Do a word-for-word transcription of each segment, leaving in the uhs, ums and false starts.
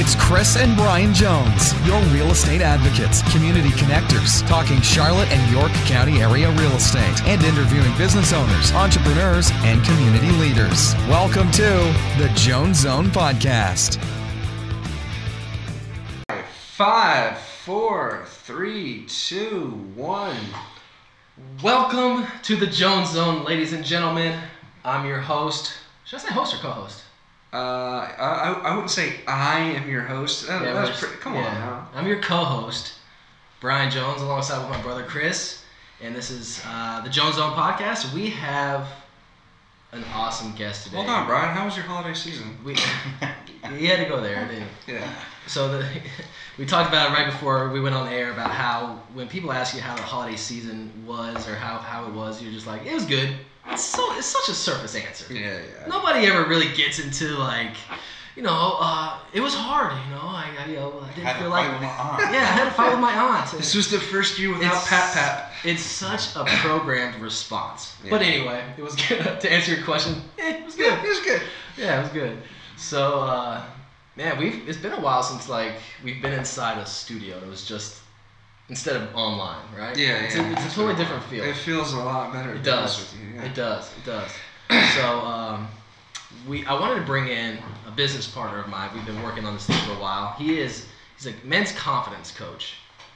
Here's Chris and Brian Jones, your real estate advocates, community connectors, talking Charlotte and York County area real estate and interviewing business owners, entrepreneurs, and community leaders. Welcome to the Jones Zone Podcast. Five, four, three, two, one. Welcome to the Jones Zone, ladies and gentlemen. I'm your host. Should I say host or co-host? Uh, I, I wouldn't say I am your host. That, Yeah, that's but- pretty, come yeah. on now. I'm your co-host, Brian Jones, alongside with my brother Chris. And this is uh, the Jones Zone Podcast. We have an awesome guest today. Hold on, Brian. How was your holiday season? We, you had to go there, didn't you? Yeah. So the, we talked about it right before we went on the air about how when people ask you how the holiday season was or how, how it was, you're just like, it was good. It's so it's such a surface answer. Yeah, yeah. Nobody ever really gets into like, you know, uh, it was hard. You know, I, I, you know, I didn't Had to feel fight like with my aunt. yeah, I had to fight with my aunt. This was the first year without It's- Pat Pat. It's such a programmed response. Yeah. But anyway, it was good. To answer your question, eh, it was good. Yeah, it was good. Yeah, it was good. So, uh, man, we've it's been a while since like we've been inside a studio. It was just instead of online, right? Yeah, it's yeah. A, it's a totally different feel. It feels a lot better. It to be does. honest with you, yeah. It does. It does. So, um, we I wanted to bring in a business partner of mine. We've been working on this thing for a while. He is he's a men's confidence coach,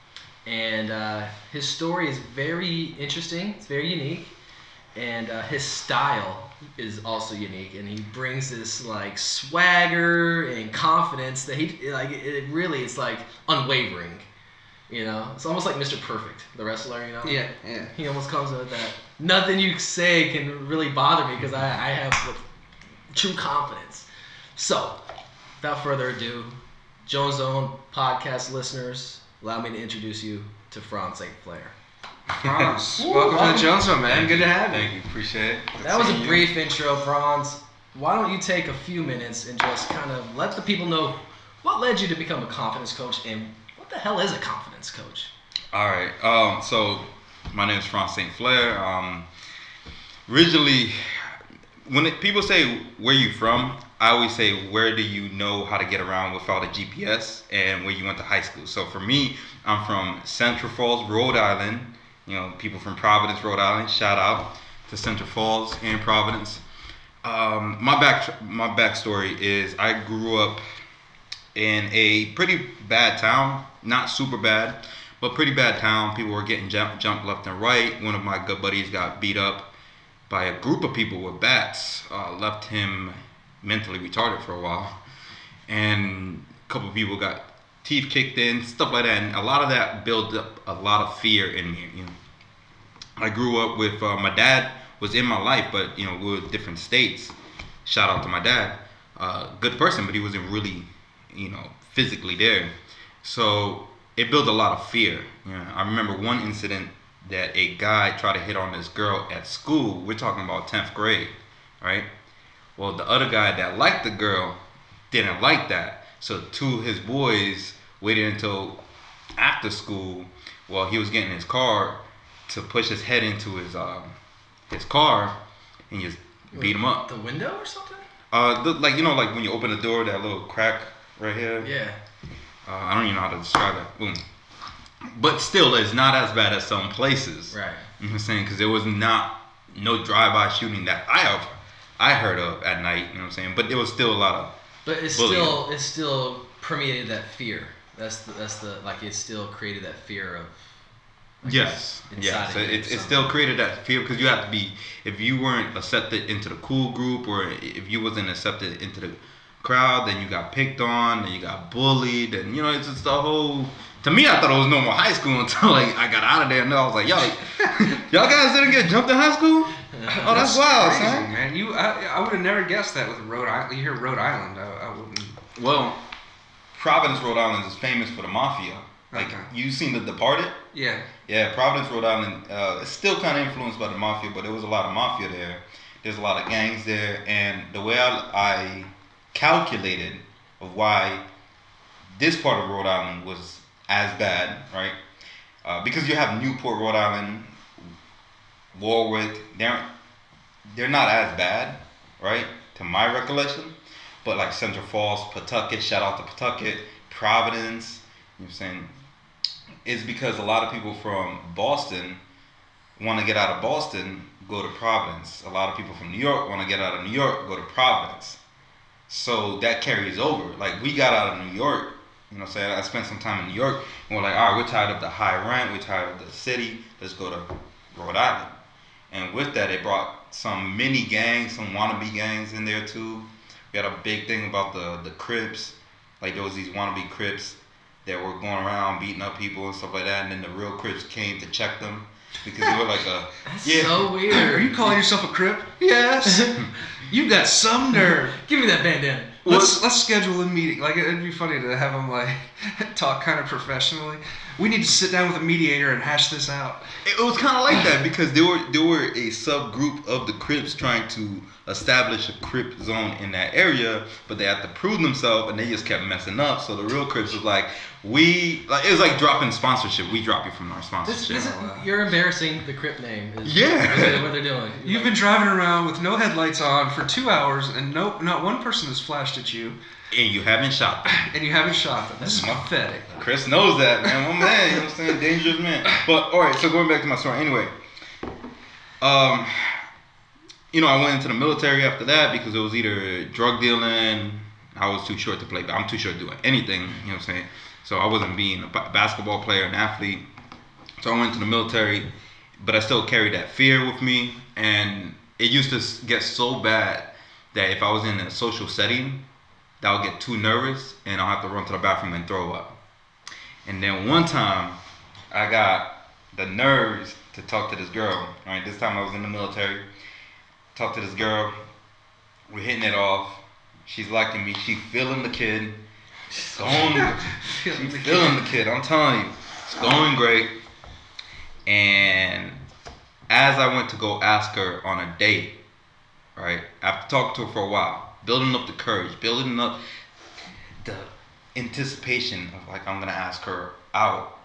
and uh, his story is very interesting. It's very unique, and uh, his style is also unique. And he brings this like swagger and confidence that he like. It really it's like unwavering. You know, it's almost like Mister Perfect, the wrestler. You know. Yeah, yeah. He almost comes with that. Nothing you say can really bother me because I, I have like, true confidence. So, without further ado, Jones Zone podcast listeners, allow me to introduce you to Franz Saint Clair. Franz, Woo, welcome to welcome. the Jones Zone, man. Good to have you. Thank you. Appreciate it. Good That was seeing a you. brief intro, Franz. Why don't you take a few minutes and just kind of let the people know what led you to become a confidence coach and what the hell is a confidence coach? All right. Um, so my name is Franz Saint Clair. Um, originally, when it, people say where you from, I always say where do you know how to get around without a G P S and where you went to high school. So for me, I'm from Central Falls, Rhode Island. You know, people from Providence, Rhode Island. Shout out to Central Falls and Providence. Um, my back my backstory is I grew up in a pretty bad town, not super bad, but pretty bad town. People were getting jumped, jumped left and right. One of my good buddies got beat up by a group of people with bats, uh, left him mentally retarded for a while. And a couple of people got teeth kicked in, stuff like that. And a lot of that built up a lot of fear in me. You know, I grew up with, uh, my dad was in my life, but you know, we were different states. Shout out to my dad. Uh, good person, but he wasn't really, you know, physically there. So it built a lot of fear. You know, I remember one incident that a guy tried to hit on this girl at school. We're talking about tenth grade, right? Well, the other guy that liked the girl didn't like that. So two of his boys waited until after school while he was getting his car to push his head into his um, his car and just beat him up. The window or something? Uh, the, like, you know, like when you open the door, that little crack right here. Yeah. Uh, I don't even know how to describe that. Boom. But still, it's not as bad as some places. Right. You know what I'm saying? Because there was not no drive-by shooting that I have, I heard of at night. You know what I'm saying? But there was still a lot of. But it's bullying. still it's still permeated that fear. That's the that's the like it still created that fear of. like, Yes. inside Yeah. of So you it, or it something. still created that fear because you have to be, if you weren't accepted into the cool group or if you wasn't accepted into the crowd, then you got picked on, then you got bullied, and you know, it's just the whole. To me, I thought it was normal high school until like I got out of there and I was like, yo, y'all guys didn't get jumped in high school? Oh, that's, wild, crazy, son. man. You, I, I would have never guessed that with Rhode Island. You hear Rhode Island, I, I wouldn't. Well, Providence, Rhode Island is famous for the mafia. Like, Okay. you seen The Departed? Yeah. Yeah, Providence, Rhode Island, uh, it's still kind of influenced by the mafia, but there was a lot of mafia there. There's a lot of gangs there, and the way I, I calculated of why this part of Rhode Island was as bad, right? Uh, because you have Newport, Rhode Island, Warwick, they're, they're not as bad, right? To my recollection. but like Central Falls, Pawtucket, shout out to Pawtucket, Providence, you know what I'm saying? It's because a lot of people from Boston want to get out of Boston, go to Providence. A lot of people from New York want to get out of New York, go to Providence. So that carries over. Like, we got out of New York, you know what I'm saying? I spent some time in New York, and we're like, all right, we're tired of the high rent, we're tired of the city, let's go to Rhode Island. And with that, it brought some mini gangs, some wannabe gangs in there too. We had a big thing about the, the Crips. Like, there was these wannabe Crips that were going around beating up people and stuff like that, and then the real Crips came to check them because they were like a That's yeah. so weird. Are you calling yourself a Crip? Yes. You got some nerve. Give me that bandana. Let's let's schedule a meeting. Like, it'd be funny to have them like talk kind of professionally. We need to sit down with a mediator and hash this out. It was kind of like that because there were there were a subgroup of the Crips trying to establish a Crip zone in that area, but they had to prove themselves, and they just kept messing up. So the real Crips was like, we like it was like dropping sponsorship. We drop you from our This, sponsorship. this is, you're embarrassing the Crip name. Is, Yeah. Is what they're doing. You've been driving around with no headlights on for two hours, and no, not one person has flashed at you, And you haven't shot them. and you haven't shot them. This is pathetic. Chris knows that, man. My man, you know what I'm saying? Dangerous man. But, all right, so going back to my story. Anyway, um, you know, I went into the military after that because it was either drug dealing. I was too short to play. I'm too short to do anything, you know what I'm saying? So I wasn't being a ba- basketball player, an athlete. So I went to the military, but I still carried that fear with me. And it used to s- get so bad that if I was in a social setting, that I would get too nervous and I'll have to run to the bathroom and throw up. And then one time, I got the nerves to talk to this girl. Right, this time I was in the military. Talked to this girl. We're hitting it off. She's liking me. She feeling the kid. It's going. Feeling She's the feeling the kid. I'm telling you, it's going great. And as I went to go ask her on a date, right, after talking to her for a while, building up the courage, building up the anticipation of like I'm gonna ask her out.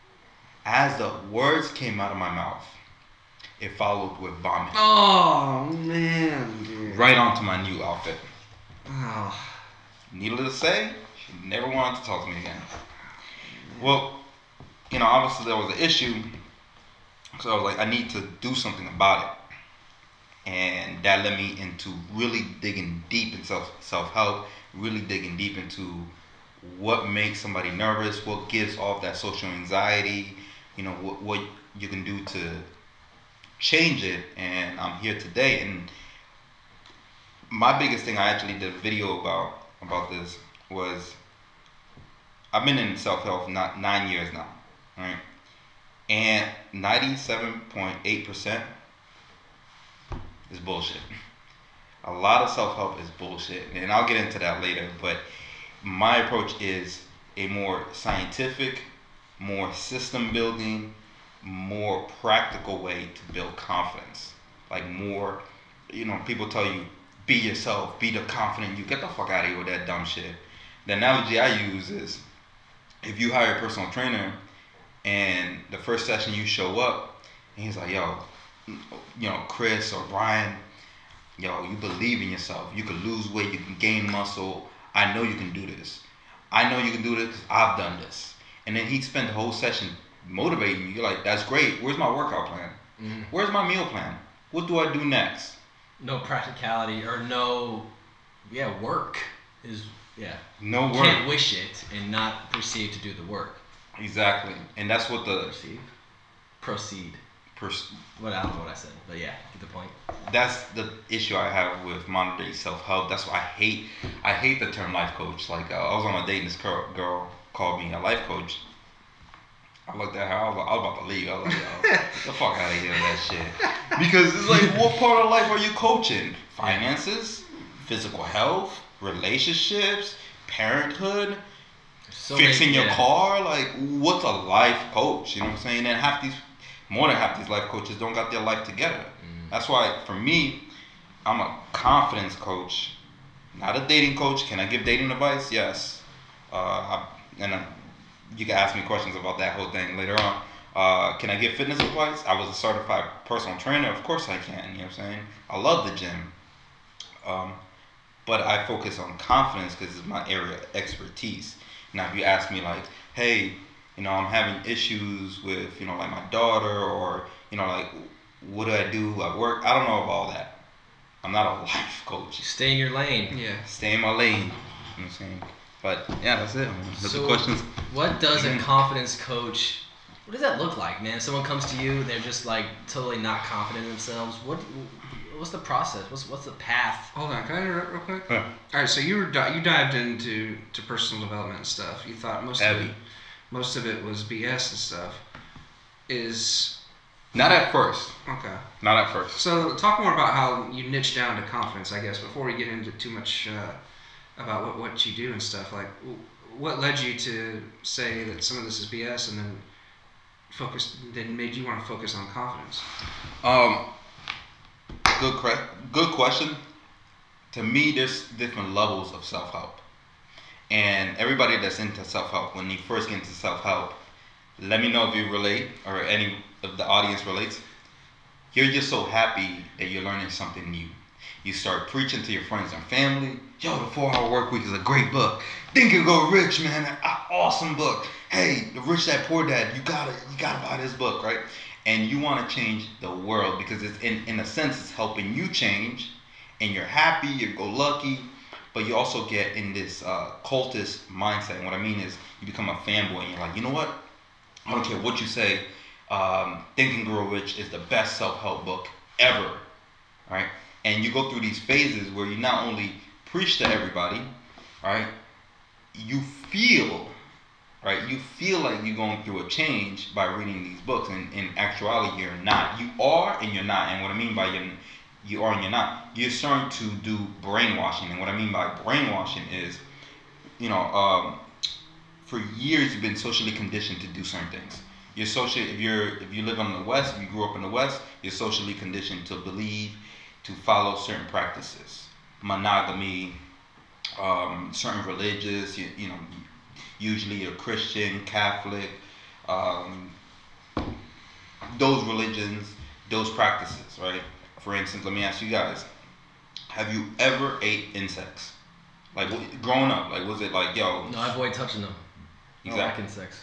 As the words came out of my mouth, it followed with vomit. Oh man, dude. Right onto my new outfit. Oh. Needless to say, she never wanted to talk to me again. Well, you know, obviously there was an issue, so I was like, I need to do something about it. And that led me into really digging deep in self self help, really digging deep into what makes somebody nervous, what gives off that social anxiety, you know, what what you can do to change it. And I'm here today. And my biggest thing, I actually did a video about about this, was I've been in self help not nine years now, right? And ninety-seven point eight percent is bullshit. A lot of self-help is bullshit, and I'll get into that later, but my approach is a more scientific, more system building, more practical way to build confidence. Like more, you know, people tell you, be yourself, be the confident you. Get the fuck out of here with that dumb shit. The analogy I use is, if you hire a personal trainer and the first session you show up and he's like, yo, you know, Chris or Brian, yo, you believe in yourself. You can lose weight, you can gain muscle. I know you can do this. I know you can do this because I've done this. And then he spent the whole session motivating you. You're like, that's great. Where's my workout plan? Mm. Where's my meal plan? What do I do next? No practicality or no, yeah, work is, yeah. No work. Can't wish it and not proceed to do the work. Exactly. And that's what the Proceed? Proceed. pers- What, I don't know what I said, but yeah, get the point. that's the issue I have with modern day self-help. That's why I hate I hate the term life coach. Like, uh, I was on a date and this girl, girl called me a life coach. I looked at her, I was, I was about to leave. I was like, yo, get the fuck out of here with that shit. Because it's like, what part of life are you coaching? Finances, physical health, relationships, parenthood, So fixing many- your yeah. car. Like, what's a life coach? You know what I'm saying? And half these, more than half these life coaches don't got their life together. Mm. That's why, for me, I'm a confidence coach, not a dating coach. Can I give dating advice? Yes. Uh, I, and I, you can ask me questions about that whole thing later on. Uh, can I give fitness advice? I was a certified personal trainer. Of course I can. You know what I'm saying? I love the gym. Um, but I focus on confidence because it's my area of expertise. Now, if you ask me like, hey, you know, I'm having issues with, you know, like my daughter, or, you know, like, what do I do at work? I don't know about all that. I'm not a life coach. Stay in your lane. Yeah. Stay in my lane. You know what I'm saying? But yeah, that's it. That's So the questions. what does a Mhm. confidence coach, what does that look like, man? Someone comes to you, they're just like totally not confident in themselves. What what's the process? What's what's the path? Hold on, can I interrupt real quick? Yeah. All right, so you were di- you dived into to personal development and stuff. You thought most of Heavy. it, most of it was B S and stuff. Is Not at first. okay. Not at first. So talk more about how you niche down to confidence, I guess, before we get into too much uh, about what, what you do and stuff. Like, w- what led you to say that some of this is B S, and then focus, then made you want to focus on confidence? Um, good, cre- good question. To me, there's different levels of self-help, and everybody that's into self-help, when you first get into self-help, let me know if you relate or any of the audience relates. You're just so happy that you're learning something new. You start preaching to your friends and family. Yo, the four hour Work Week is a great book. Think and Go Rich, man, an awesome book. Hey, the Rich Dad Poor Dad, you gotta, you gotta buy this book, right? And you want to change the world because it's in, in a sense it's helping you change, and you're happy, you're go lucky, but you also get in this uh, cultist mindset. And what I mean is you become a fanboy, and you're like, you know what? I don't care what you say. Um, Think and Grow Rich is the best self-help book ever, right? And you go through these phases where you not only preach to everybody, right? You feel, right? You feel like you're going through a change by reading these books, and in actuality, you're not. You are and you're not. And what I mean by you, you are and you're not, you're starting to do brainwashing. And what I mean by brainwashing is, you know, um, for years you've been socially conditioned to do certain things. You're social. If you're if you live in the West, if you grew up in the West, you're socially conditioned to believe, to follow certain practices, monogamy, um, certain religious. You, you know, usually a Christian, Catholic, um, those religions, those practices, right? For instance, let me ask you guys: have you ever ate insects? Like growing up, like was it like yo? No, I avoid touching them. Exactly. I don't like insects.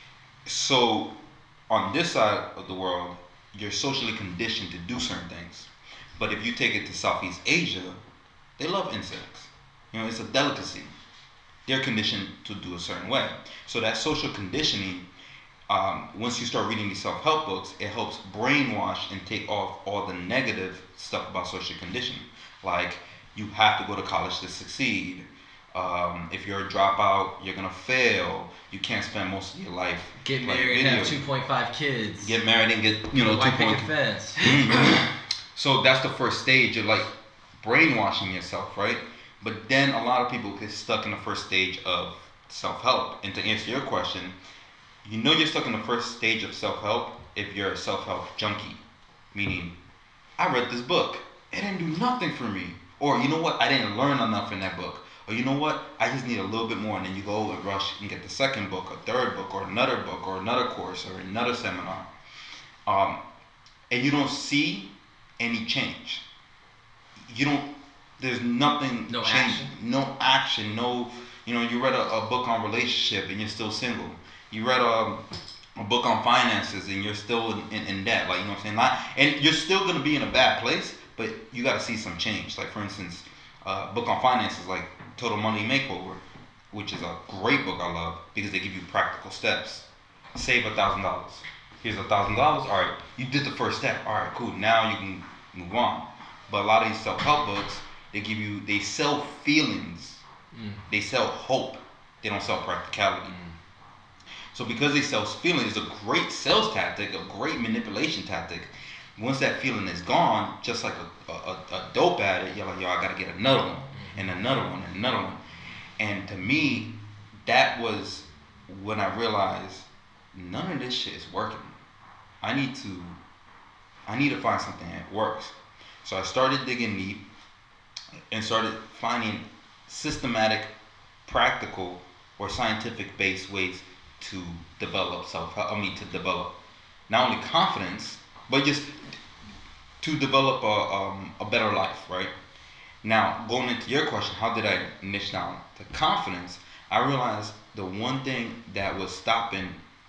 So, on this side of the world, you're socially conditioned to do certain things. But if you take it to Southeast Asia, they love insects. You know, it's a delicacy. They're conditioned to do a certain way. So that social conditioning, um, once you start reading these self-help books, it helps brainwash and take off all the negative stuff about social conditioning. Like, you have to go to college to succeed. Um, if you're a dropout, you're gonna fail. You can't spend most of your life. Get playing married and have video. two point five kids. Get married and get, you know, White two point. picket fence. So that's the first stage. You're like brainwashing yourself, right? But then a lot of people get stuck in the first stage of self-help. And to answer your question, you know you're stuck in the first stage of self-help if you're a self-help junkie. Meaning, I read this book. It didn't do nothing for me. Or you know what? I didn't learn enough in that book. Or you know what? I just need a little bit more. And then you go and rush and get the second book, a third book, or another book, or another course, or another seminar. Um, and you don't see any change. You don't, there's nothing No changing. action. No action. No, you know, you read a, a book on relationship and you're still single. You read a, a book on finances and you're still in, in, in debt. Like, you know what I'm saying? Not, and you're still going to be in a bad place, but you got to see some change. Like, for instance, a uh, book on finances, like Total Money Makeover, which is a great book I love because they give you practical steps. Save a thousand dollars. Here's a thousand dollars. All right, you did the first step. All right, cool. Now you can move on. But a lot of these self-help books, they give you, they sell feelings. Mm. They sell hope. They don't sell practicality. Mm. So because they sell feelings, it's a great sales tactic, a great manipulation tactic. Once that feeling is gone, just like a, a, a dope addict, you're like, yo, I gotta get another one, and another one, and another one. And to me, that was when I realized none of this shit is working. I need to, I need to find something that works. So I started digging deep and started finding systematic, practical, or scientific-based ways to develop self. I mean, to develop not only confidence, but just to develop a um, a better life, right? Now, going into your question, how did I niche down to confidence? I realized the one thing that was stopping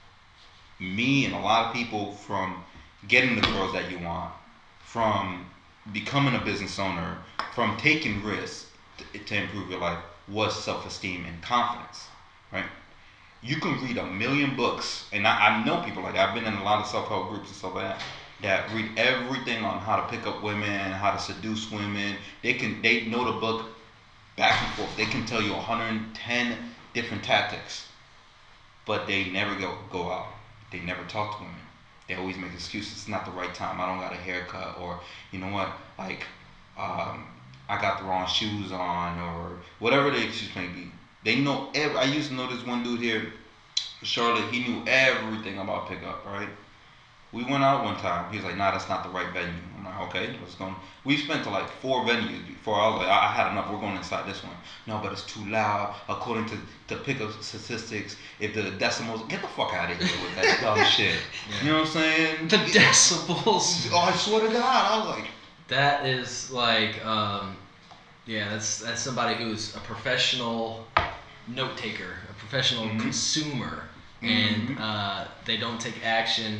me and a lot of people from getting the girls that you want, from becoming a business owner, from taking risks to, to improve your life, was self-esteem and confidence, right? You can read a million books, and I, I know people like that. I've been in a lot of self-help groups and stuff like that, that read everything on how to pick up women, how to seduce women. They can, they know the book back and forth. They can tell you one hundred ten different tactics, but they never go go out. They never talk to women. They always make excuses. It's not the right time. I don't got a haircut, or you know what, like um, I got the wrong shoes on, or whatever the excuse may be. They know. Every, I used to know this one dude here, Charlotte. He knew everything about pickup, right? We went out one time. He was like, "Nah, that's not the right venue." I'm like, "Okay, let's go." We spent to like four venues before. I was like, "I, I had enough. We're going inside this one." No, but it's too loud. According to the pickup statistics, if the decimals, get the fuck out of here with that dumb shit. Yeah. You know what I'm saying? The decibels. Oh, I swear to God, I was like, that is like, um, yeah, that's that's somebody who's a professional note taker, a professional mm-hmm. consumer, mm-hmm. and uh, they don't take action.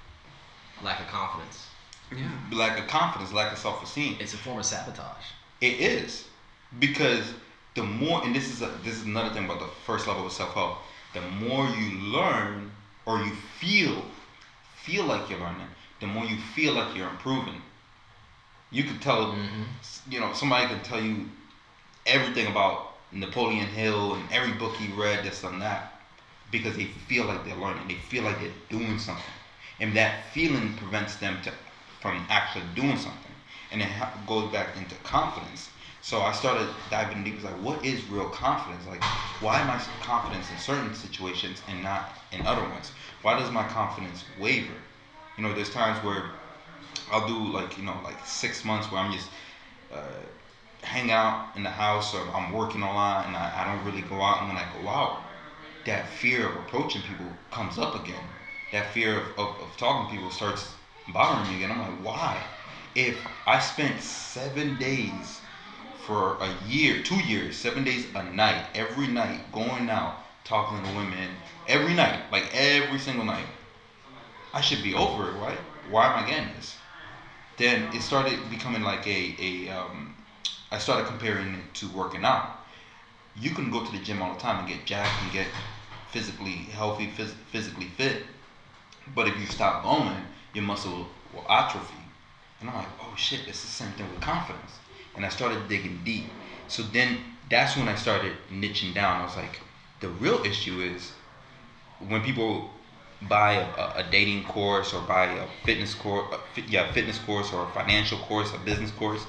Lack of confidence. Yeah. Lack of confidence, lack of self-esteem. It's a form of sabotage. It is, because the more, and this is a, this is another thing about the first level of self-help. The more you learn, or you feel, feel like you're learning, the more you feel like you're improving. You could tell, mm-hmm. you know, somebody can tell you everything about Napoleon Hill and every book he read, this and that, because they feel like they're learning. They feel like they're doing something. And that feeling prevents them to, from actually doing something. And it ha- goes back into confidence. So I started diving deep. It's like, what is real confidence? Like, why am I confident in certain situations and not in other ones? Why does my confidence waver? You know, there's times where I'll do like, you know, like six months where I'm just uh, hang out in the house, or I'm working a lot and I, I don't really go out. And when I go out, that fear of approaching people comes up again. That fear of, of, of talking to people starts bothering me again. I'm like, why? If I spent seven days for a year, two years, seven days a night, every night, going out, talking to women, every night, like every single night, I should be over it, right? Why am I getting this? Then it started becoming like a, a um, I started comparing it to working out. You can go to the gym all the time and get jacked and get physically healthy, phys- physically fit. But if you stop going, your muscle will atrophy. And I'm like, oh shit, it's the same thing with confidence. And I started digging deep. So then that's when I started niching down. I was like, the real issue is when people buy a, a dating course, or buy a fitness course, yeah, fitness course, or a financial course, a business course,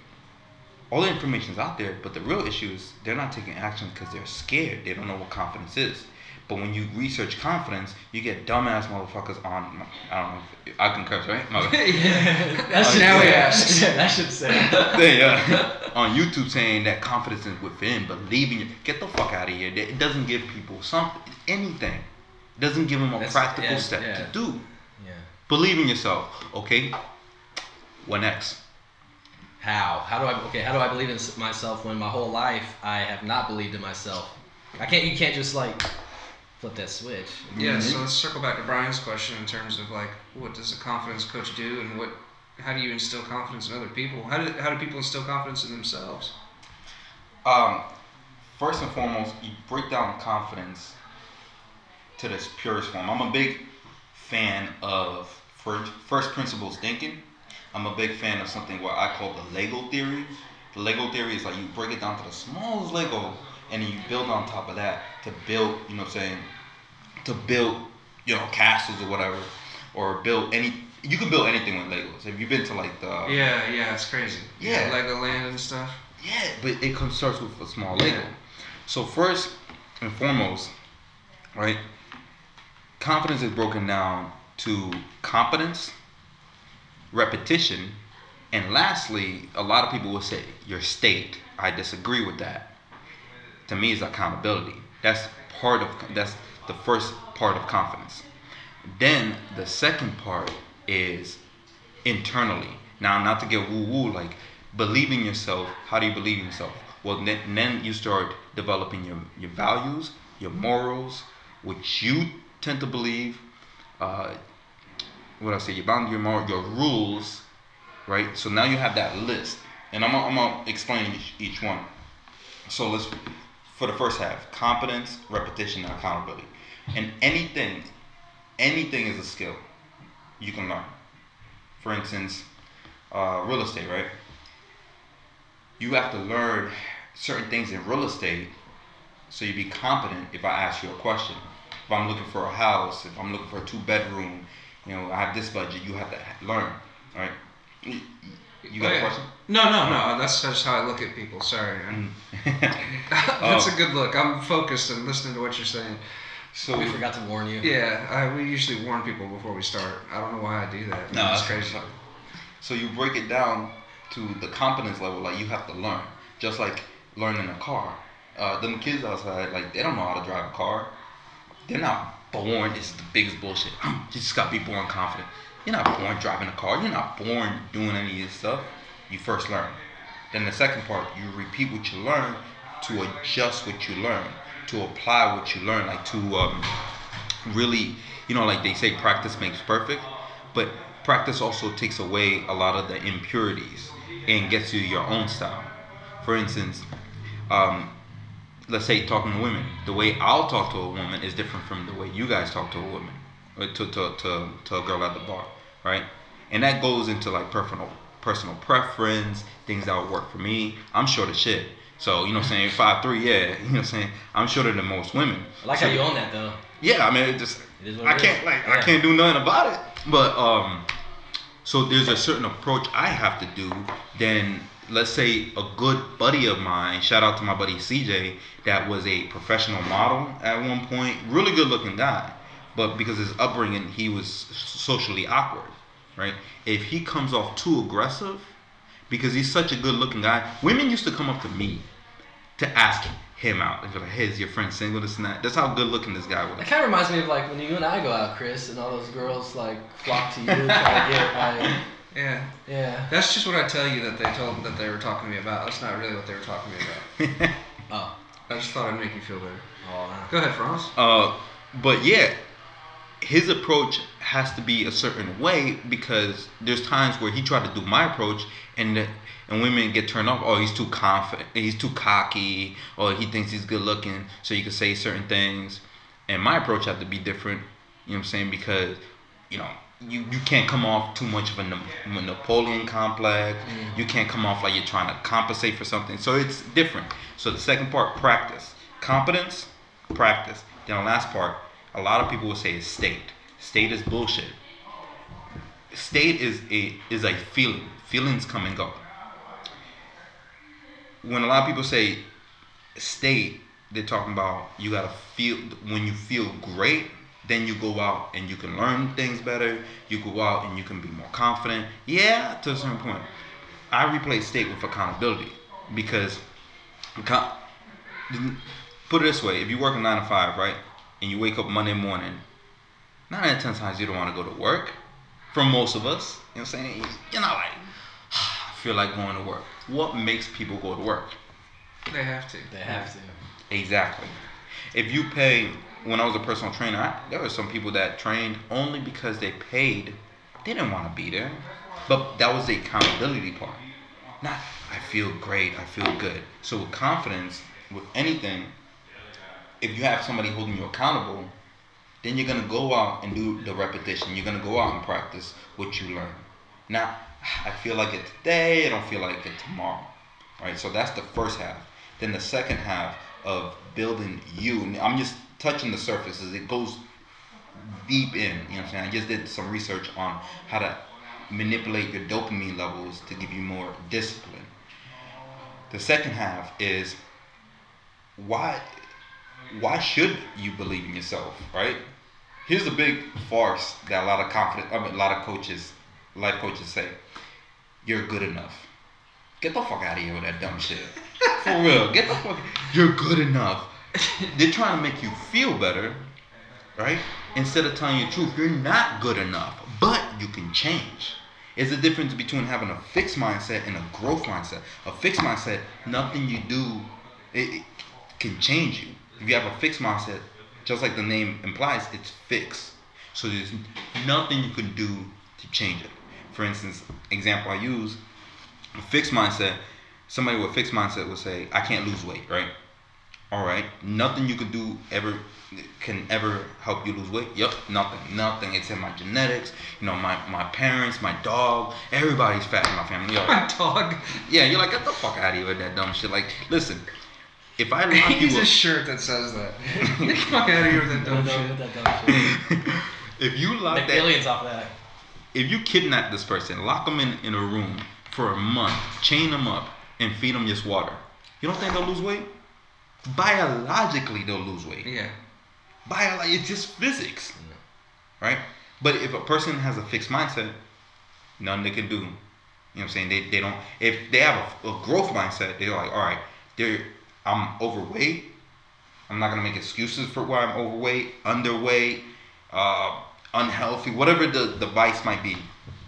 all the information's out there, but the real issue is they're not taking action because they're scared. They don't know what confidence is. But when you research confidence, you get dumbass motherfuckers on, I don't know, if, I can curse, right? yeah, that's now we asked. Yeah, that should say. yeah, on YouTube saying that confidence is within, believing you. Get the fuck out of here. It doesn't give people something, anything. It doesn't give them a that's, practical yeah, step yeah. to do. Yeah. Believe in yourself. Okay. What next? How? How do I? Okay. How do I believe in myself when my whole life I have not believed in myself? I can't. You can't just like. Flip that switch. Yeah, so let's circle back to Brian's question in terms of like, what does a confidence coach do, and what, how do you instill confidence in other people? How do how do people instill confidence in themselves? Um, first and foremost, you break down confidence to this purest form. I'm a big fan of first, first principles thinking. I'm a big fan of something what I call the Lego theory. The Lego theory is like you break it down to the smallest Lego, and then you build on top of that to build, you know what I'm saying, to build, you know, castles or whatever, or build any, you can build anything with Legos. Have you been to like the... Yeah, yeah, it's crazy. Yeah. yeah Legoland and stuff. Yeah, but it comes starts with a small Lego. Yeah. So first and foremost, right, confidence is broken down to competence, repetition, and lastly, a lot of people will say your state. I disagree with that. To me, is accountability. That's part of that's the first part of confidence. Then the second part is internally. Now, not to get woo woo, like believe in yourself. How do you believe in yourself? Well, then, then you start developing your, your values, your morals, what you tend to believe. Uh, what I say, your boundary, your moral, your rules, right? So now you have that list, and I'm gonna, I'm gonna explain each, each one. So let's, for the first half, competence, repetition, and accountability. And anything, anything is a skill you can learn. For instance, uh, real estate, right? You have to learn certain things in real estate so you be competent if I ask you a question. If I'm looking for a house, if I'm looking for a two bedroom, you know, I have this budget, you have to learn, right? You, you got oh, a yeah. question? No, no, no. That's just how I look at people. Sorry. That's Oh. a good look. I'm focused and listening to what you're saying. So We forgot to warn you. Yeah, I, we usually warn people before we start. I don't know why I do that. No, it's that's crazy. crazy. So you break it down to the competence level, like you have to learn. Just like learning a car. Uh, them kids outside, like they don't know how to drive a car. They're not born, it's the biggest bullshit. You just gotta be born confident. You're not born driving a car. You're not born doing any of this stuff. You first learn. Then the second part, you repeat what you learn to adjust what you learn, to apply what you learn, like to um, really, you know, like they say practice makes perfect, but practice also takes away a lot of the impurities and gets you your own style. For instance, um, let's say talking to women, the way I'll talk to a woman is different from the way you guys talk to a woman, or to, to, to, to a girl at the bar, right? And that goes into like personal personal preference, things that would work for me. I'm short as shit. So, you know what I'm saying, five three, yeah, you know what I'm saying? I'm shorter than most women. I like so, how you own that though. Yeah, I mean, it just, It is what I it can't, is. like, Yeah. I can't do nothing about it. But, um, so there's a certain approach I have to do. Then, let's say a good buddy of mine, shout out to my buddy C J, that was a professional model at one point, really good looking guy. But because his upbringing, he was socially awkward, right? If he comes off too aggressive, because he's such a good looking guy, women used to come up to me to ask him out. They'd be like, hey, is your friend single, this and that? That's how good looking this guy was. It kind of reminds me of like when you and I go out, Chris, and all those girls like flock to you, try to get like, Yeah. yeah. That's just what I tell you that they told that they were talking to me about. That's not really what they were talking to me about. Oh. I just thought I'd make you feel better. Oh. no. Go ahead, Franz. Uh, but yeah, his approach has to be a certain way because there's times where he tried to do my approach and the, and women get turned off. Oh, he's too confident. He's too cocky. Or he thinks he's good looking, so you can say certain things. And my approach had to be different. You know what I'm saying? Because you know you, you can't come off too much of a, Na- a Napoleon complex. Mm. You can't come off like you're trying to compensate for something. So it's different. So the second part, practice, competence, practice. Then the last part, a lot of people will say is state. State is bullshit. State is a is a feeling. Feelings come and go. When a lot of people say state, they're talking about you gotta feel. When you feel great, then you go out and you can learn things better. You go out and you can be more confident. Yeah, to a certain point. I replace state with accountability because put it this way: if you work a nine to five, right? And you wake up Monday morning, nine out of ten times you don't want to go to work. For most of us, you know what I'm saying? You're not like, I feel like going to work. What makes people go to work? They have to. They have to. Exactly. If you pay, when I was a personal trainer, I, there were some people that trained only because they paid. They didn't want to be there. But that was the accountability part. Not, I feel great, I feel good. So with confidence, with anything, if you have somebody holding you accountable, then you're going to go out and do the repetition. You're going to go out and practice what you learn. Now, I feel like it today, I don't feel like it tomorrow. Right? So that's the first half. Then the second half of building you, and I'm just touching the surface as it goes deep in. You know what I'm saying? I just did some research on how to manipulate your dopamine levels to give you more discipline. The second half is why why should you believe in yourself, right? Here's a big farce that a lot of confident, I mean, a lot of coaches, life coaches say, you're good enough. Get the fuck out of here with that dumb shit. For real, get the fuck, you're good enough. They're trying to make you feel better, right? Instead of telling you the truth, you're not good enough, but you can change. It's the difference between having a fixed mindset and a growth mindset. A fixed mindset, nothing you do, it, it can change you. If you have a fixed mindset, just like the name implies, it's fixed. So there's nothing you can do to change it. For instance, example I use, a fixed mindset, somebody with a fixed mindset would say, I can't lose weight, right? All right, nothing you can do ever can ever help you lose weight. Yep, nothing, nothing. It's in my genetics. You know, my, my parents, my dog, everybody's fat in my family. Yo, My dog. yeah, you're like, get the fuck out of here with that dumb shit. Like, listen, if I lock He you needs up, a shirt that says that. Get the fuck out of here with that dumb No, shit. with that dumb shit. if you lock Make that, millions off of that. if you kidnap this person, lock them in, in a room for a month, chain them up, and feed them just water, you don't think they'll lose weight? Biologically, they'll lose weight. Yeah. Bio, it's just physics, right? But if a person has a fixed mindset, nothing they can do. You know what I'm saying? They they don't. If they have a, a growth mindset, they're like, all right, they're I'm overweight. I'm not gonna make excuses for why I'm overweight, underweight, uh, unhealthy, whatever the the vice might be.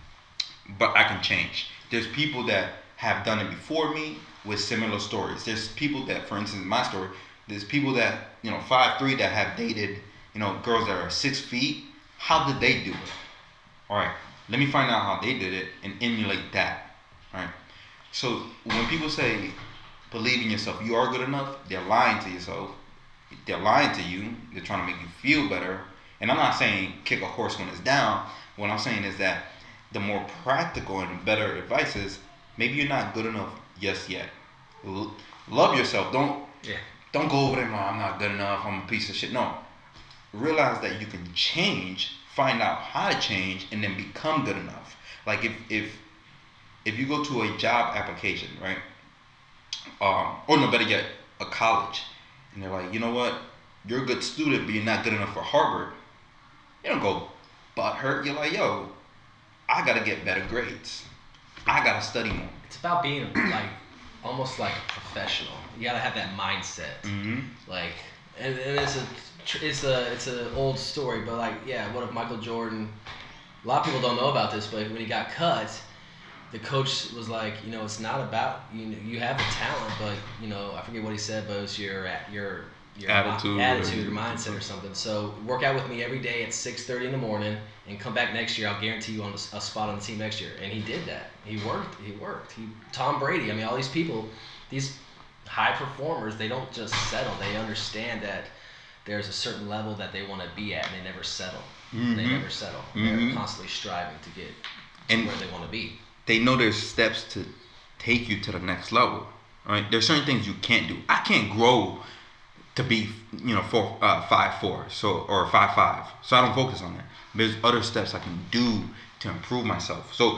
But I can change. There's people that have done it before me with similar stories. There's people that, for instance, in my story, there's people that, you know, five three that have dated, you know, girls that are six feet. How did they do it? All right, let me find out how they did it and emulate that. All right. So when people say believe in yourself, you are good enough, they're lying to yourself. They're lying to you. They're trying to make you feel better. And I'm not saying kick a horse when it's down. What I'm saying is that the more practical and better advice is maybe you're not good enough just yet. L- love yourself. Don't Yeah. don't go over there and I'm not good enough. I'm a piece of shit. No. Realize that you can change. Find out how to change, and then become good enough. Like if if if you go to a job application, right? Um, or no, better yet, a college, and they're like, you know what? You're a good student, but you're not good enough for Harvard. You don't go butt hurt. You're like, yo, I gotta get better grades. I gotta study more. It's about being like almost like a professional. You gotta have that mindset. Mm-hmm. Like, and, and it's a it's a it's an old story, but like, yeah, what if Michael Jordan? A lot of people don't know about this, but when he got cut, the coach was like, you know, it's not about you. Know, you have the talent, but you know, I forget what he said, but it was your your your Attitude, attitude, or- or mindset, or something. So work out with me every day at six thirty in the morning, and come back next year. I'll guarantee you on a, a spot on the team next year. And he did that. He worked. He worked. He Tom Brady. I mean, all these people, these high performers, they don't just settle. They understand that there's a certain level that they want to be at, and they never settle. Mm-hmm. They never settle. Mm-hmm. They're constantly striving to get to And- where they want to be. They know there's steps to take you to the next level, right? There's certain things you can't do. I can't grow to be, you know, four, uh, five four, so or five five. So I don't focus on that. There's other steps I can do to improve myself. So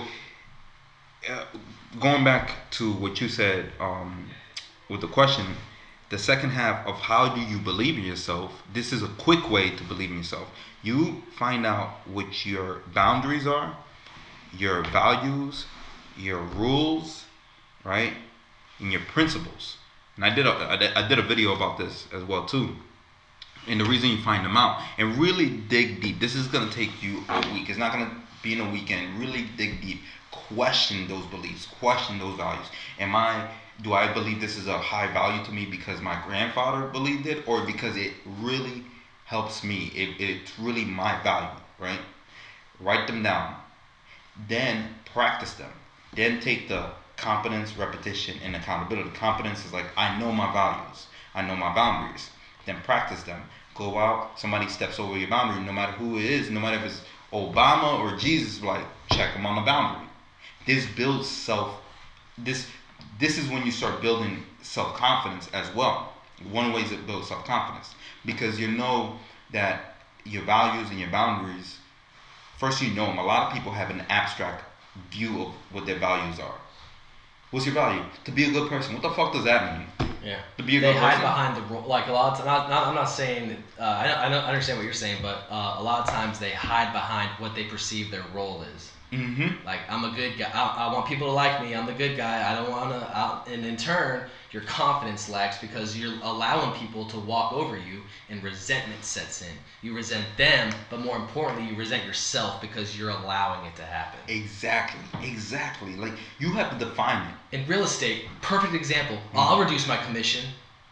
uh, going back to what you said um, with the question, the second half of how do you believe in yourself? This is a quick way to believe in yourself. You find out what your boundaries are, your values, your rules, right, and your principles. And I did a I did- I did a video about this as well too. And the reason you find them out and really dig deep. This is gonna take you a week. It's not gonna be in a weekend. Really dig deep. Question those beliefs. Question those values. Am I? Do I believe this is a high value to me because my grandfather believed it, or because it really helps me? It, it's really my value, right? Write them down. Then practice them. Then take the competence, repetition, and accountability. Competence is like, I know my values. I know my boundaries. Then practice them. Go out, somebody steps over your boundary, no matter who it is, no matter if it's Obama or Jesus, like, check them on the boundary. This builds self, this this is when you start building self-confidence as well. One way is to build self-confidence. Because you know that your values and your boundaries, first you know them. A lot of people have an abstract view of what their values are. What's your value? To be a good person. What the fuck does that mean? Yeah. To be a They good hide person? behind the role. Like a lot of times, not, not, I'm not saying that, uh, I, know, I know- I understand what you're saying, but uh, a lot of times they hide behind what they perceive their role is. Mm-hmm. Like, I'm a good guy. I, I want people to like me. I'm the good guy. I don't want to. And in turn, your confidence lacks because you're allowing people to walk over you, and resentment sets in. You resent them, but more importantly, you resent yourself because you're allowing it to happen. Exactly. Exactly. Like, you have to define it. In real estate, perfect example. Mm-hmm. I'll reduce my commission.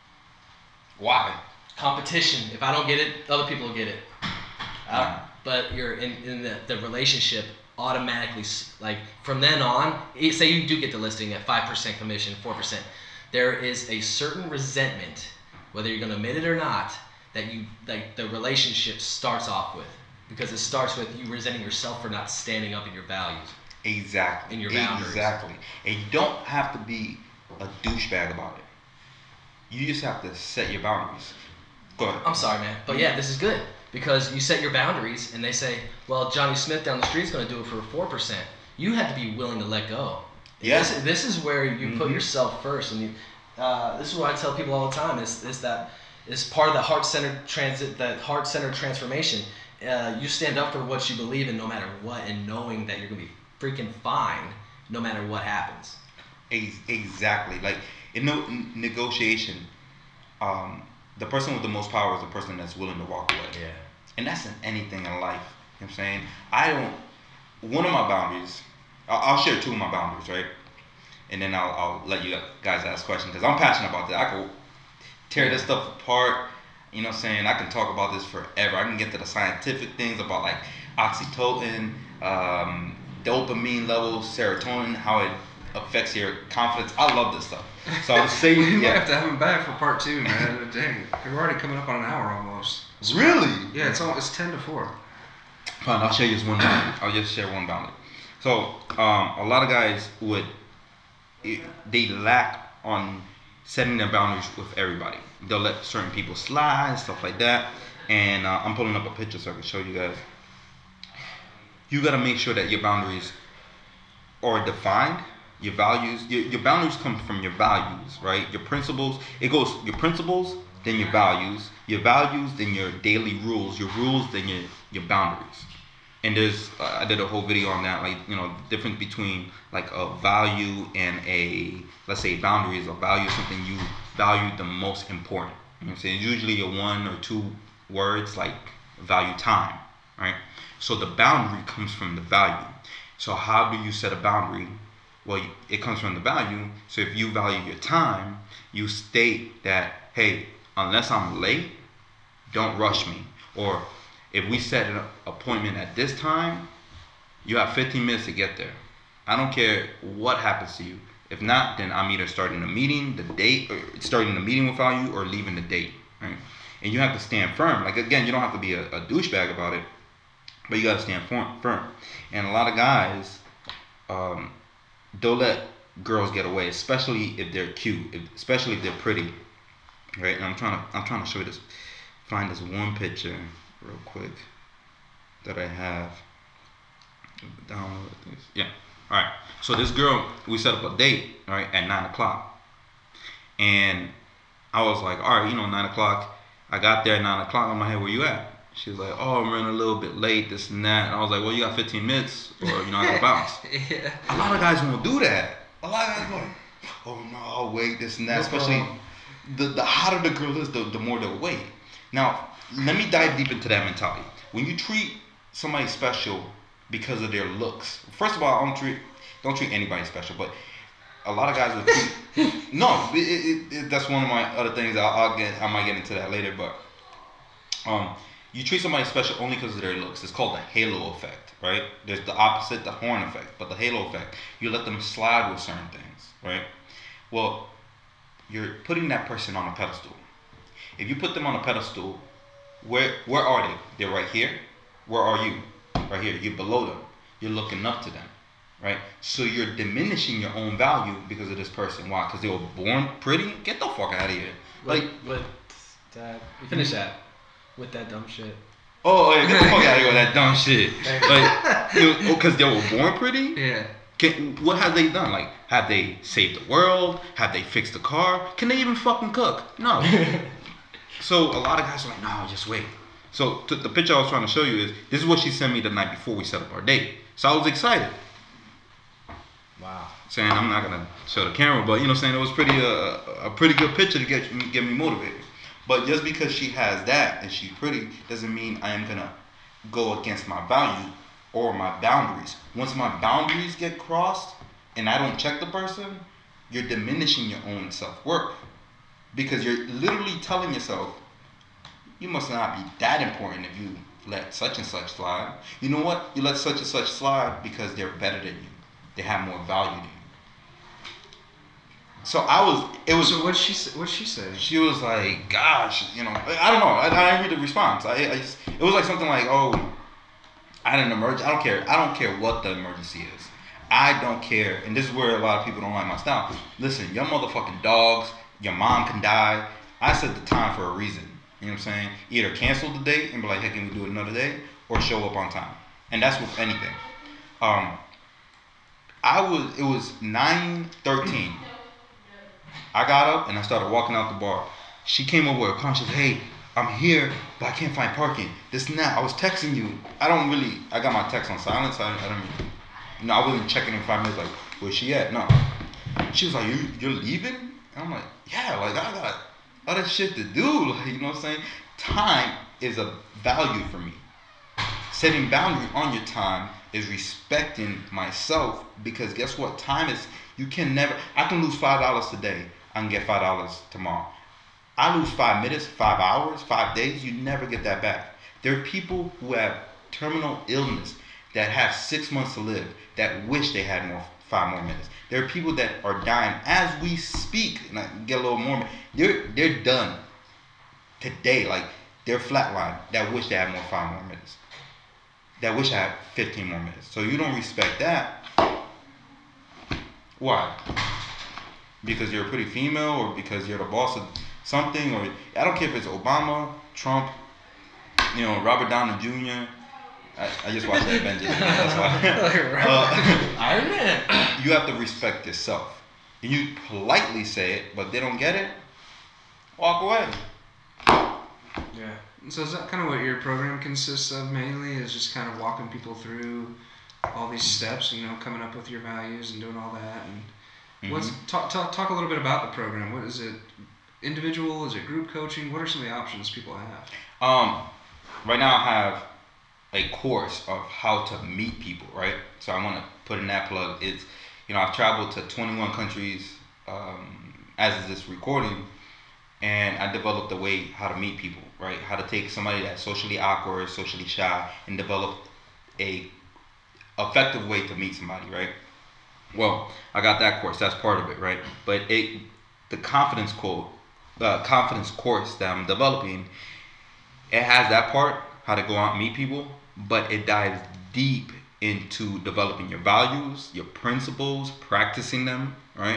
Why? Competition. If I don't get it, other people will get it. Uh, but you're in, in the, the relationship. Automatically, like from then on, say you do get the listing at five percent commission, four percent, there is a certain resentment, whether you're going to admit it or not, that you like the relationship starts off with, because it starts with you resenting yourself for not standing up in your values. Exactly. In your boundaries. Exactly. And you don't have to be a douchebag about it. You just have to set your boundaries. Go ahead. I'm sorry, man, but yeah, this is good. Because you set your boundaries, and they say, well, Johnny Smith down the street is going to do it for four percent. You have to be willing to let go. Yeah. This, this is where you mm-hmm. put yourself first. And you, uh, this is what I tell people all the time, is, is that it's part of the heart-centered transit, that heart-centered transformation. Uh, you stand up for what you believe in no matter what, and knowing that you're going to be freaking fine no matter what happens. Exactly. Like, in no negotiation, um, the person with the most power is the person that's willing to walk away. Yeah. And that's in anything in life. You know what I'm saying? I don't, one of my boundaries, I'll, I'll share two of my boundaries, right? And then I'll, I'll let you guys ask questions, because I'm passionate about that. I can tear this stuff apart. You know what I'm saying? I can talk about this forever. I can get to the scientific things about like oxytocin, um, dopamine levels, serotonin, how it affects your confidence. I love this stuff. So I'll say, we yeah. might have to have him back for part two, man. Dang, we're already coming up on an hour almost. Really? Yeah, it's all, it's ten to four. Fine, I'll share just one boundary. I'll just share one boundary. So, um, a lot of guys would, they lack on setting their boundaries with everybody. They'll let certain people slide, stuff like that. And uh, I'm pulling up a picture so I can show you guys. You got to make sure that your boundaries are defined. Your values, your, your boundaries come from your values, right? Your principles, it goes your principles, then your values, your values, then your daily rules, your rules, then your, your boundaries. And there's, uh, I did a whole video on that, like, you know, the difference between like a value and a, let's say boundary is a value, something you value the most important. You know what I'm saying? Usually a one or two words, like value time, right? So the boundary comes from the value. So how do you set a boundary? Well, it comes from the value. So if you value your time, you state that, hey, unless I'm late, don't rush me. Or if we set an appointment at this time, you have fifteen minutes to get there. I don't care what happens to you. If not, then I'm either starting the meeting, the date, or starting the meeting without you, or leaving the date, right? And you have to stand firm. Like, again, you don't have to be a, a douchebag about it, but you got to stand firm. firm. And a lot of guys, um, they'll let girls get away, especially if they're cute, if, especially if they're pretty, right? And I'm trying to, I'm trying to show you this, find this one picture real quick that I have. Download this. Yeah. All right. So this girl, we set up a date, all right, at nine o'clock, and I was like, all right, you know, nine o'clock. I got there at nine o'clock. I'm like, hey, where you at? She was like, oh, I'm running a little bit late, this and that. And I was like, well, you got fifteen minutes, or, you know, I gotta bounce. Yeah. A lot of guys won't do that. A lot of guys go, oh, no, I'll wait, this and that. No Especially problem. the, the hotter the girl is, the, the more they'll wait. Now, let me dive deep into that mentality. When you treat somebody special because of their looks, first of all, I don't treat, don't treat anybody special, but a lot of guys will treat, no, it, it, it, that's one of my other things. I'll, I'll get, I might get into that later, but um, you treat somebody special only because of their looks. It's called the halo effect, right? There's the opposite, the horn effect, but the halo effect, you let them slide with certain things, right? Well, you're putting that person on a pedestal. If you put them on a pedestal, where where are they? They're right here. Where are you? Right here. You're below them. You're looking up to them, right? So you're diminishing your own value because of this person. Why? Because they were born pretty? Get the fuck out of here. Like, With that, you finish that with that dumb shit. oh, yeah, get the fuck out of here with that dumb shit. Like, you know, because they were born pretty? Yeah. Can, what have they done? Like, have they saved the world? Have they fixed the car? Can they even fucking cook? No. So a lot of guys are like, no, just wait. So t- the picture I was trying to show you is, this is what she sent me the night before we set up our date. So I was excited. Wow. Saying I'm not gonna show the camera, but you know, what I'm saying it was pretty uh, a pretty good picture to get me, get me motivated. But just because she has that and she's pretty doesn't mean I am gonna go against my value or my boundaries. Once my boundaries get crossed and I don't check the person, you're diminishing your own self-worth, because you're literally telling yourself, you must not be that important if you let such and such slide. You know what? You let such and such slide because they're better than you. They have more value than you. So I was, it was. So what'd she say? What'd she say? She was like, gosh, you know, I don't know. I, I didn't read the response. I, I just, it was like something like, oh, I had an emergency. I don't care. I don't care what the emergency is. I don't care. And this is where a lot of people don't like my style. Listen, your motherfucking dogs, your mom can die. I set the time for a reason. You know what I'm saying? Either cancel the date and be like, hey, can we do it another day? Or show up on time. And that's with anything. Um, I was, it was nine thirteen. I got up and I started walking out the bar. She came over with a call. She said, hey, I'm here, but I can't find parking. This and that. I was texting you. I don't really, I got my text on silence. I, I don't, you know, I wasn't checking in five minutes like, where's she at? No. She was like, you, you're leaving? And I'm like, yeah, like I got other shit to do. Like, you know what I'm saying? Time is a value for me. Setting boundary on your time is respecting myself, because guess what? Time is, you can never, I can lose five dollars today. I can get five dollars tomorrow. I lose five minutes, five hours, five days. You never get that back. There are people who have terminal illness that have six months to live that wish they had more, five more minutes. There are people that are dying as we speak. And I get a little more. They're they're done today. Like they're flatlined. That wish they had more five more minutes. That wish I had fifteen more minutes. So you don't respect that. Why? Because you're a pretty female, or because you're the boss of something, or I don't care if it's Obama, Trump, you know, Robert Downey Junior I, I just watched that Avengers. That's why. uh, Iron Man. You have to respect yourself. And you politely say it, but they don't get it. Walk away. Yeah. So is that kind of what your program consists of mainly? Is just kind of walking people through all these steps, you know, coming up with your values and doing all that, and Mm-hmm. what's talk, talk talk a little bit about the program. What is it? Individual? Is it group coaching? What are some of the options people have? Um, right now I have a course of how to meet people, right? So I want to put in that plug. It's, you know, I've traveled to twenty-one countries um, as of this recording, and I developed a way how to meet people, right? How to take somebody that's socially awkward, socially shy, and develop a effective way to meet somebody, right? Well, I got that course. That's part of it, right? But it, the confidence quote, the confidence course that I'm developing, it has that part, how to go out and meet people, but it dives deep into developing your values, your principles, practicing them, right?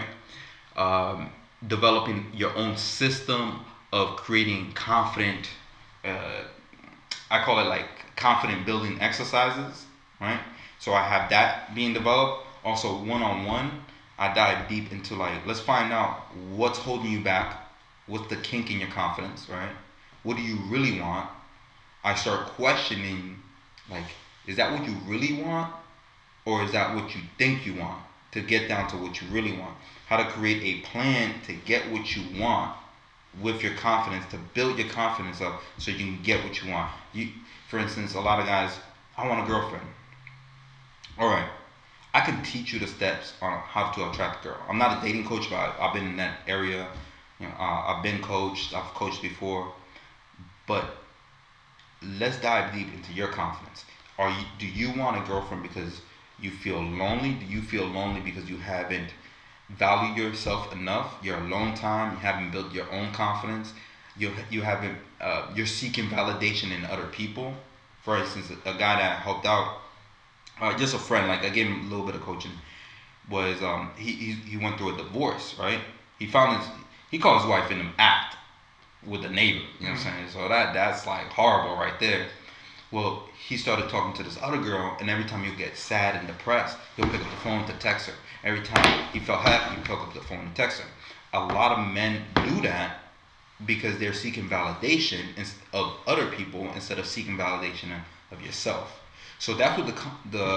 Um, developing your own system of creating confident, uh, I call it like confident building exercises, right? So I have that being developed. Also, one-on-one, I dive deep into like, let's find out what's holding you back, what's the kink in your confidence, right? What do you really want? I start questioning, like, is that what you really want? Or is that what you think you want? To get down to what you really want. How to create a plan to get what you want with your confidence, to build your confidence up so you can get what you want. You, for instance, a lot of guys, I want a girlfriend. All right. I can teach you the steps on how to attract a girl. I'm not a dating coach, but I've been in that area. You know, uh, I've been coached. I've coached before. But let's dive deep into your confidence. Are you? Do you want a girlfriend because you feel lonely? Do you feel lonely because you haven't valued yourself enough? Your alone time. You haven't built your own confidence. You you haven't. Uh, you're seeking validation in other people. For instance, a guy that helped out. Uh, just a friend, like I gave him a little bit of coaching, was um, he, he he went through a divorce, right? He found his, he called his wife in an act with a neighbor, you know what I'm saying? So that that's like horrible right there. Well, he started talking to this other girl, and every time he'd get sad and depressed, he'll pick up the phone to text her. Every time he felt happy, he'd pick up the phone and text her. A lot of men do that because they're seeking validation of other people instead of seeking validation of yourself. So that's what the the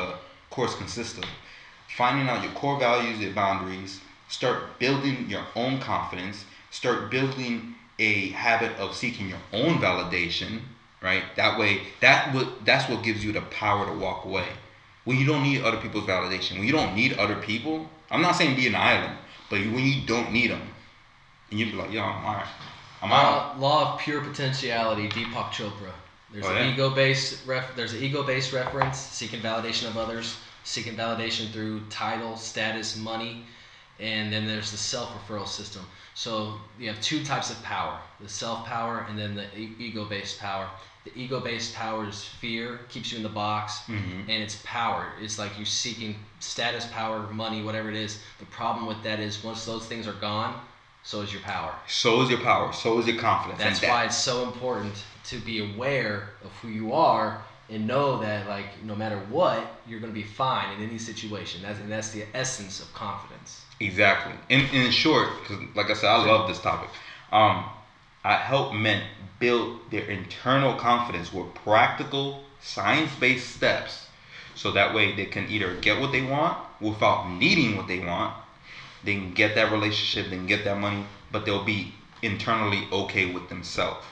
course consists of finding out your core values, your boundaries, start building your own confidence, start building a habit of seeking your own validation, right? That way, that what that's what gives you the power to walk away. When you don't need other people's validation, when you don't need other people, I'm not saying be an island, but when you don't need them, and you be like, yo, I'm alright, I'm out. Uh, law of pure potentiality, Deepak Chopra. There's Oh, an yeah? ego-based ref. There's an ego-based reference, seeking validation of others, seeking validation through title, status, money, and then there's the self-referral system. So you have two types of power: the self-power and then the e- ego-based power. The ego-based power is fear, keeps you in the box, Mhm. and it's power. It's like you're seeking status, power, money, whatever it is. The problem with that is once those things are gone, so is your power. So is your power. So is your confidence. That's and why that, it's so important to be aware of who you are and know that, like, no matter what, you're going to be fine in any situation. That's, and that's the essence of confidence. Exactly. In in short, because like I said, I love this topic. Um, I help men build their internal confidence with practical, science-based steps, so that way they can either get what they want without needing what they want. They can get that relationship, they can get that money, but they'll be internally okay with themselves.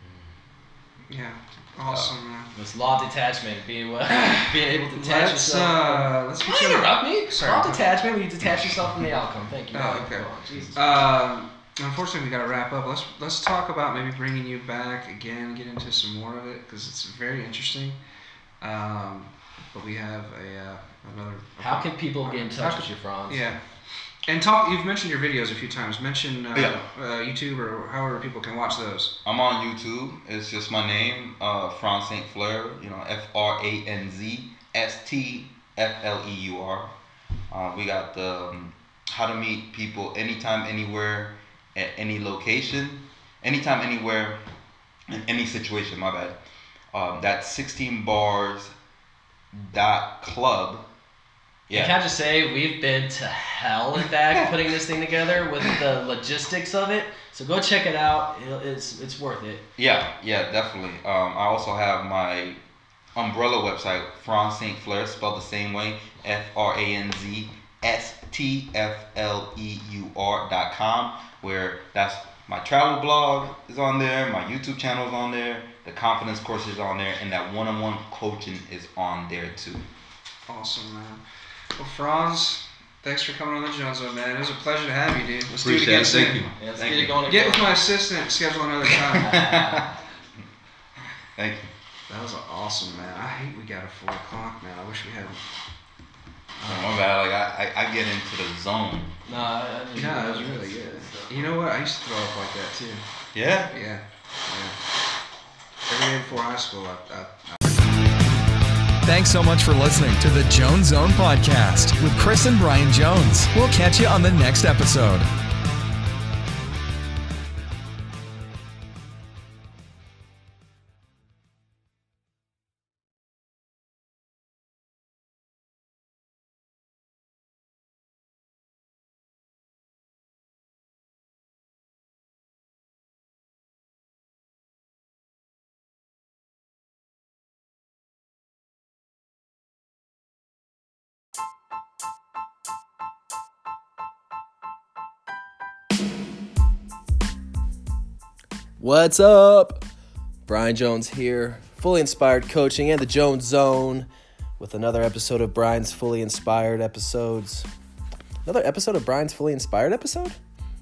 Yeah, awesome, man. It's law of detachment, being, well, being able to detach Let's yourself. uh, let's get Don't you on- interrupt me. Sorry. Law of detachment, when you detach yourself from the outcome. Thank you. Oh, okay. Go on, Jesus. Um, unfortunately, we got to wrap up. Let's let's talk about maybe bringing you back again, get into some more of it because it's very interesting. Um, but we have a uh, another. How can people get in How touch can- with you, Franz? Yeah, and talk. You've mentioned your videos a few times. Mention uh, Yeah. uh, YouTube or however people can watch those. I'm on YouTube. It's just my name, uh, Franz Saint Fleur. You know, F R A N Z S T F L E U R. Uh, we got the um, how to meet people anytime, anywhere, at any location, anytime, anywhere, in any situation. My bad. Um, that's sixteen bars dot club. Yeah. Can I just say, we've been to hell and back putting this thing together with the logistics of it. So go check it out. It'll, it's it's worth it. Yeah, yeah, definitely. Um, I also have my umbrella website, Franz Saint Fleur, spelled the same way, F R A N Z S T F L E U R dot com, where that's my travel blog is on there, my YouTube channel is on there, the confidence course is on there, and that one-on-one coaching is on there too. Awesome, man. Well, Franz, thanks for coming on the Jones Zone, man. It was a pleasure to have you, dude. Let's do it Appreciate again it. soon. Thank you. Yeah, let's Thank get you. it going Get again. with my assistant, schedule another time. Thank you. That was awesome, man. I hate we got a four o'clock, man. I wish we had. Oh, my bad. Like I, I, I get into the zone. No, I, I didn't No, know it was that. really good. You know what? I used to throw up like that too. Yeah. Yeah, yeah. Every day before high school, I, I, I Thanks so much for listening to the Jones Zone Podcast with Chris and Brian Jones. We'll catch you on the next episode. What's up? Brian Jones here, Fully Inspired Coaching and the Jones Zone with another episode of Brian's Fully Inspired Episodes. Another episode of Brian's Fully Inspired episode?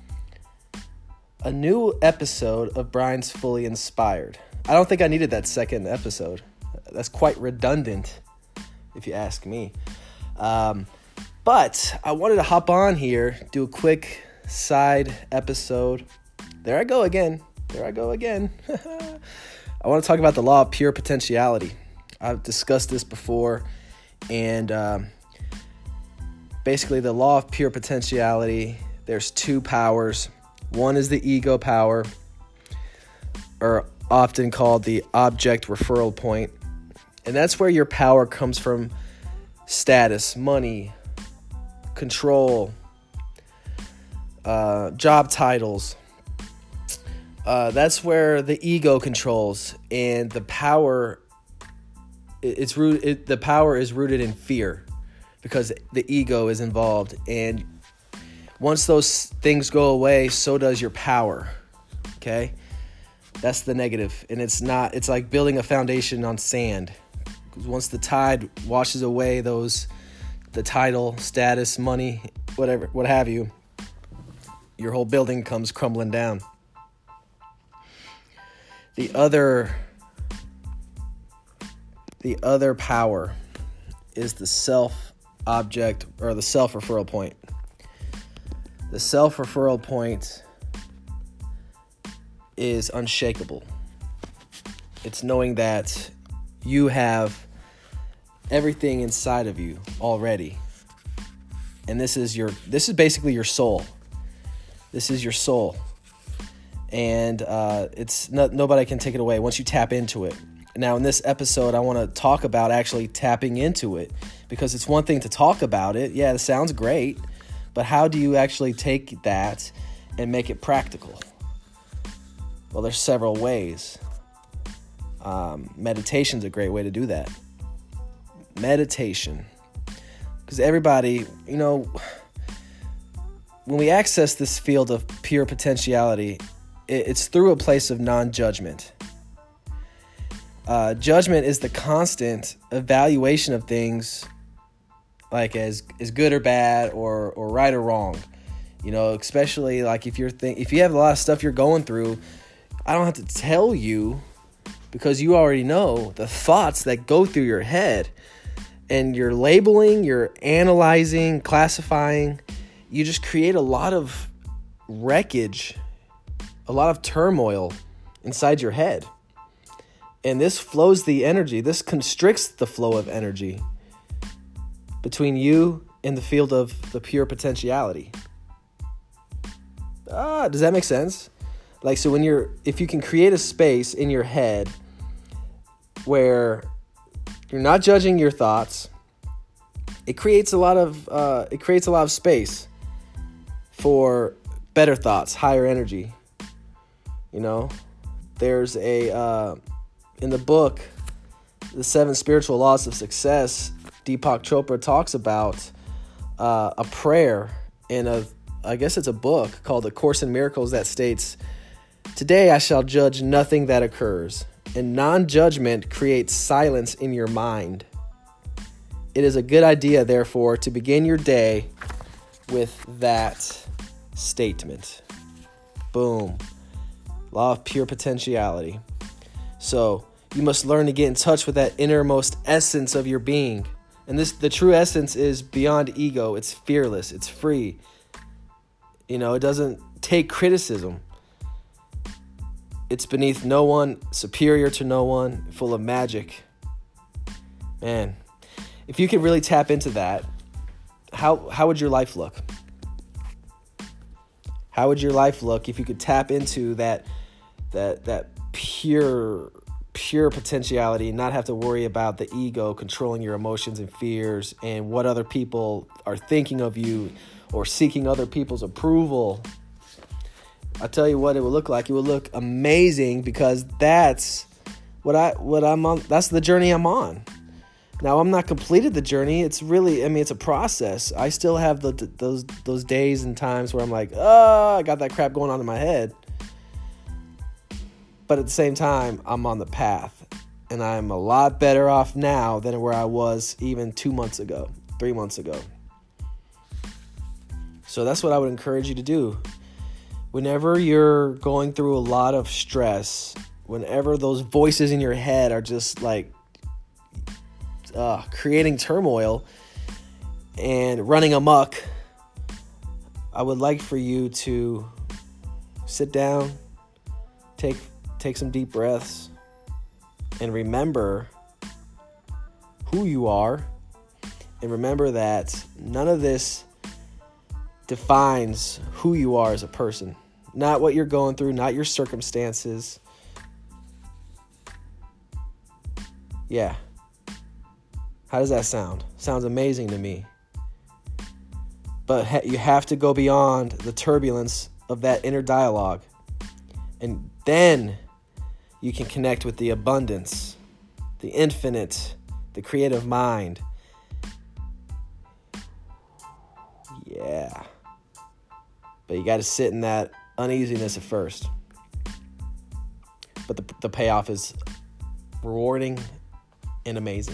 A new episode of Brian's Fully Inspired. I don't think I needed that second episode. That's quite redundant, if you ask me. Um, but I wanted to hop on here, do a quick side episode. There I go again. There I go again. I want to talk about the law of pure potentiality. I've discussed this before, and um, basically the law of pure potentiality, there's two powers. One is the ego power, or often called the object referral point, and that's where your power comes from: status, money, control, uh, job titles. Uh, that's where the ego controls, and the power it's rooted. It, the power is rooted in fear. because the ego is involved. And once those things go away, so does your power. Okay? That's the negative. And it's not, it's like building a foundation on sand. Because once the tide washes away those, the title, status, money, whatever, what have you, your whole building comes crumbling down. The other, the other power is the self object or the self referral point. The self referral point is unshakable. It's knowing that you have everything inside of you already. And this is your this is basically your soul. This is your soul. And uh, it's not, nobody can take it away once you tap into it. Now, in this episode, I want to talk about actually tapping into it, because it's one thing to talk about it. Yeah, it sounds great. But how do you actually take that and make it practical? Well, there's several ways. Um, meditation's a great way to do that. Meditation. Because everybody, you know, when we access this field of pure potentiality, it, it's through a place of non-judgment. Uh, judgment is the constant evaluation of things, like as as good or bad, or or right or wrong. You know, especially like if you're think if you have a lot of stuff you're going through, I don't have to tell you, because you already know the thoughts that go through your head, and you're labeling, you're analyzing, classifying. You just create a lot of wreckage, a lot of turmoil inside your head. And this flows the energy. This constricts the flow of energy between you and the field of the pure potentiality. Ah, does that make sense? Like, so when you're, if you can create a space in your head where you're not judging your thoughts, it creates a lot of, uh, it creates a lot of space for better thoughts, higher energy. You know, there's a, uh, in the book, The Seven Spiritual Laws of Success, Deepak Chopra talks about uh, a prayer in a, I guess it's a book called A Course in Miracles that states, "Today I shall judge nothing that occurs, and non-judgment creates silence in your mind. It is a good idea, therefore, to begin your day with that statement." Boom. Law of pure potentiality. So you must learn to get in touch with that innermost essence of your being. And this, the true essence is beyond ego. It's fearless. It's free. You know, it doesn't take criticism. It's beneath no one, superior to no one, full of magic. Man, if you could really tap into that, how how would your life look? How would your life look if you could tap into that that that pure pure potentiality and not have to worry about the ego controlling your emotions and fears and what other people are thinking of you or seeking other people's approval? I'll tell you what it would look like. It would look amazing, because that's what I what I'm on. That's the journey I'm on. Now, I'm not completed the journey. It's really, I mean, it's a process. I still have the, those those days and times where I'm like, oh, I got that crap going on in my head. But at the same time, I'm on the path, and I'm a lot better off now than where I was even two months ago, three months ago. So that's what I would encourage you to do. Whenever you're going through a lot of stress, whenever those voices in your head are just like uh, creating turmoil and running amok, I would like for you to sit down, take take some deep breaths, and remember who you are, and remember that none of this defines who you are as a person. Not what you're going through, not your circumstances. Yeah. How does that sound? Sounds amazing to me. But ha- you have to go beyond the turbulence of that inner dialogue. And then you can connect with the abundance, the infinite, the creative mind. But you got to sit in that uneasiness at first. But the, the payoff is rewarding and amazing.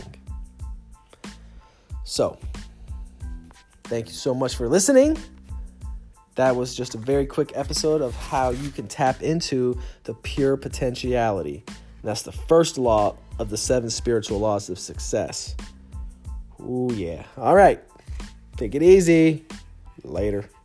So, thank you so much for listening. That was just a very quick episode of how you can tap into the pure potentiality. And that's the first law of the seven spiritual laws of success. Ooh, yeah. All right. Take it easy. Later.